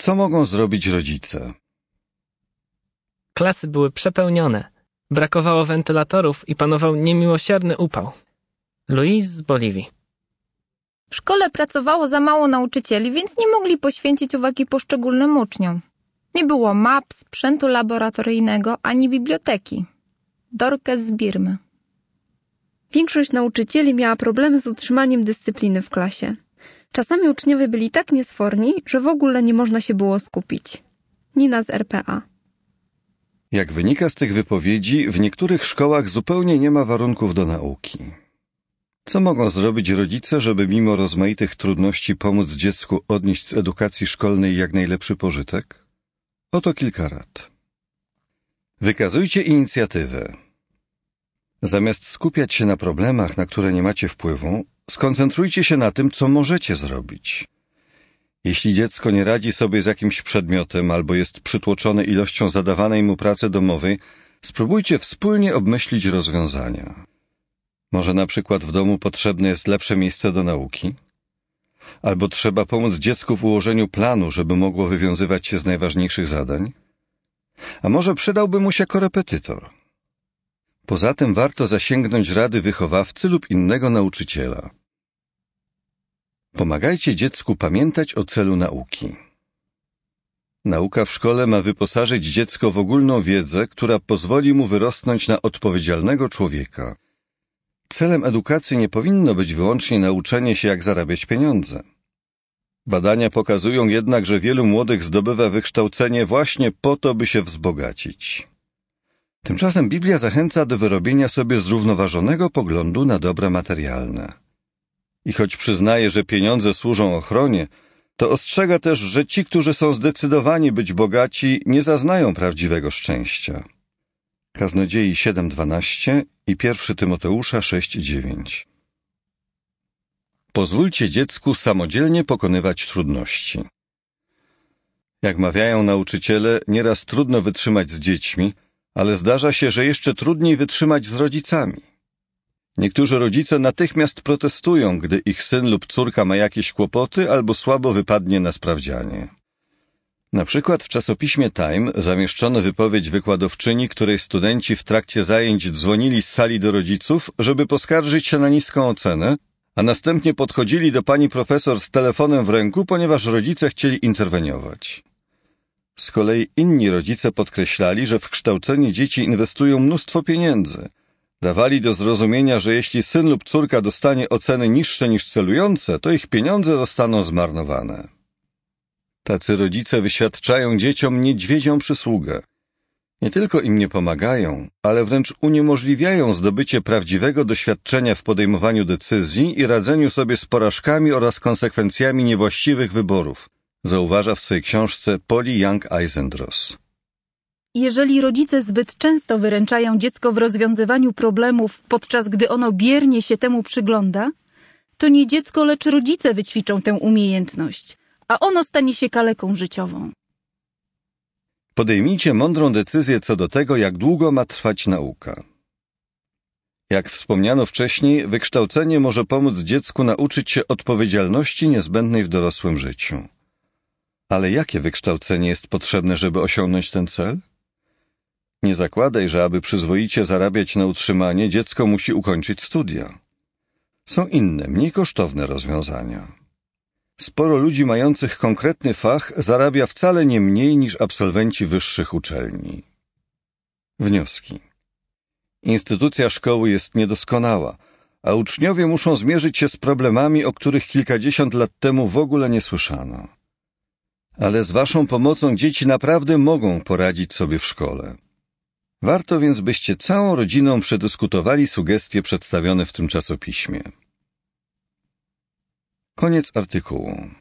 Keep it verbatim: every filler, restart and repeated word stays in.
Co mogą zrobić rodzice? Klasy były przepełnione. Brakowało wentylatorów i panował niemiłosierny upał. Louise z Boliwii. W szkole pracowało za mało nauczycieli, więc nie mogli poświęcić uwagi poszczególnym uczniom. Nie było map, sprzętu laboratoryjnego ani biblioteki. Dorcas z Birmy. Większość nauczycieli miała problemy z utrzymaniem dyscypliny w klasie. Czasami uczniowie byli tak niesforni, że w ogóle nie można się było skupić. Nina z R P A. Jak wynika z tych wypowiedzi, w niektórych szkołach zupełnie nie ma warunków do nauki. Co mogą zrobić rodzice, żeby mimo rozmaitych trudności pomóc dziecku odnieść z edukacji szkolnej jak najlepszy pożytek? Oto kilka rad. Wykazujcie inicjatywę. Zamiast skupiać się na problemach, na które nie macie wpływu, skoncentrujcie się na tym, co możecie zrobić. Jeśli dziecko nie radzi sobie z jakimś przedmiotem albo jest przytłoczone ilością zadawanej mu pracy domowej, spróbujcie wspólnie obmyślić rozwiązania. Może na przykład w domu potrzebne jest lepsze miejsce do nauki? Albo trzeba pomóc dziecku w ułożeniu planu, żeby mogło wywiązywać się z najważniejszych zadań? A może przydałby mu się korepetytor? Poza tym warto zasięgnąć rady wychowawcy lub innego nauczyciela. Pomagajcie dziecku pamiętać o celu nauki. Nauka w szkole ma wyposażyć dziecko w ogólną wiedzę, która pozwoli mu wyrosnąć na odpowiedzialnego człowieka. Celem edukacji nie powinno być wyłącznie nauczenie się, jak zarabiać pieniądze. Badania pokazują jednak, że wielu młodych zdobywa wykształcenie właśnie po to, by się wzbogacić. Tymczasem Biblia zachęca do wyrobienia sobie zrównoważonego poglądu na dobra materialne. I choć przyznaje, że pieniądze służą ochronie, to ostrzega też, że ci, którzy są zdecydowani być bogaci, nie zaznają prawdziwego szczęścia. Kaznodziei siedem dwanaście i pierwszy Tymoteusza sześć dziewięć. Pozwólcie dziecku samodzielnie pokonywać trudności. Jak mawiają nauczyciele, nieraz trudno wytrzymać z dziećmi, ale zdarza się, że jeszcze trudniej wytrzymać z rodzicami. Niektórzy rodzice natychmiast protestują, gdy ich syn lub córka ma jakieś kłopoty albo słabo wypadnie na sprawdzianie. Na przykład w czasopiśmie Time zamieszczono wypowiedź wykładowczyni, której studenci w trakcie zajęć dzwonili z sali do rodziców, żeby poskarżyć się na niską ocenę, a następnie podchodzili do pani profesor z telefonem w ręku, ponieważ rodzice chcieli interweniować. Z kolei inni rodzice podkreślali, że w kształcenie dzieci inwestują mnóstwo pieniędzy. Dawali do zrozumienia, że jeśli syn lub córka dostanie oceny niższe niż celujące, to ich pieniądze zostaną zmarnowane. Tacy rodzice wyświadczają dzieciom niedźwiedzią przysługę. Nie tylko im nie pomagają, ale wręcz uniemożliwiają zdobycie prawdziwego doświadczenia w podejmowaniu decyzji i radzeniu sobie z porażkami oraz konsekwencjami niewłaściwych wyborów, zauważa w swojej książce Polly Young-Eisendross. Jeżeli rodzice zbyt często wyręczają dziecko w rozwiązywaniu problemów, podczas gdy ono biernie się temu przygląda, to nie dziecko, lecz rodzice wyćwiczą tę umiejętność, a ono stanie się kaleką życiową. Podejmijcie mądrą decyzję co do tego, jak długo ma trwać nauka. Jak wspomniano wcześniej, wykształcenie może pomóc dziecku nauczyć się odpowiedzialności niezbędnej w dorosłym życiu. Ale jakie wykształcenie jest potrzebne, żeby osiągnąć ten cel? Nie zakładaj, że aby przyzwoicie zarabiać na utrzymanie, dziecko musi ukończyć studia. Są inne, mniej kosztowne rozwiązania. Sporo ludzi mających konkretny fach zarabia wcale nie mniej niż absolwenci wyższych uczelni. Wnioski. Instytucja szkoły jest niedoskonała, a uczniowie muszą zmierzyć się z problemami, o których kilkadziesiąt lat temu w ogóle nie słyszano. Ale z waszą pomocą dzieci naprawdę mogą poradzić sobie w szkole. Warto więc, byście całą rodziną przedyskutowali sugestie przedstawione w tym czasopiśmie. Koniec artykułu.